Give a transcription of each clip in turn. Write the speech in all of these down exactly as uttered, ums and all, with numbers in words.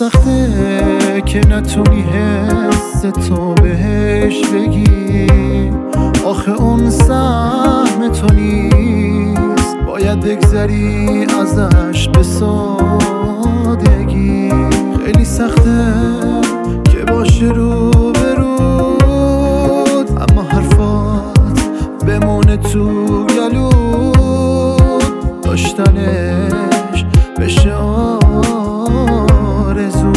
سخته که نتونی حس تو بهش بگی، آخه اون سهم تو نیست، باید بگذری ازش به سادگی. خیلی سخته که باشه رو به رود، اما حرفات بمونه تو گلود، داشتنش بشه آرزو.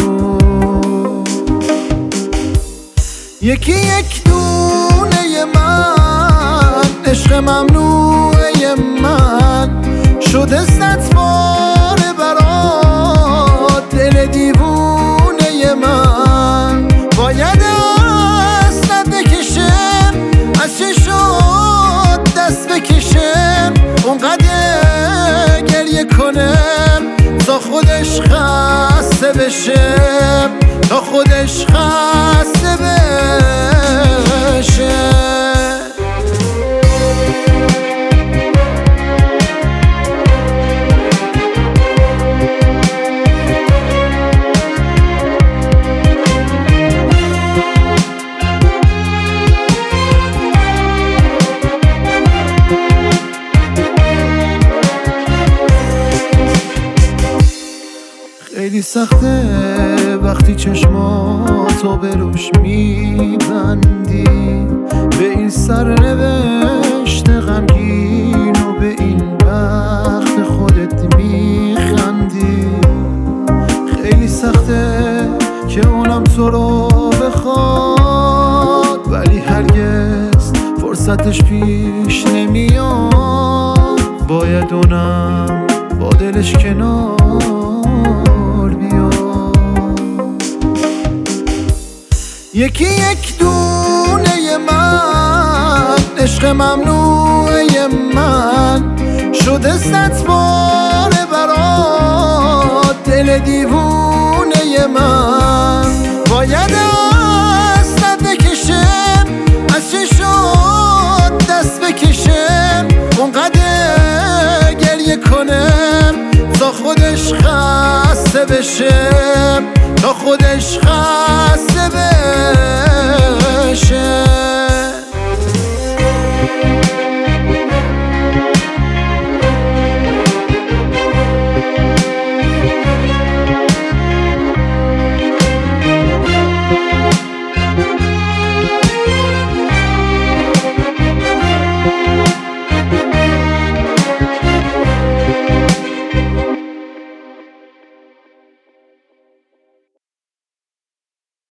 یکی یک دونه من، عشق ممنوعه من، شده صد باره برات دل دیوونه من. باید دست بکشم، از چه شد دست بکشم، اونقدر گریه کنم تا خودش خسته بشه، تا خودش خسته بشه. خیلی سخته وقتی چشماتو به روش میبندی، به این سرنوشت غمگین و به این بخت خودت میخندی. خیلی سخته که اونم تو رو بخواد، ولی هرگز فرصتش پیش نمیاد. باید اونم با دلش کنار یکی یک دونه من، عشق ممنوعه من، شده صد باره برات دل دیوونه من. باید دست بکشم، از چه شد دست بکشم، اونقدر گریه کنم تا خودش خسته بشه، تا خودش خسته بشه.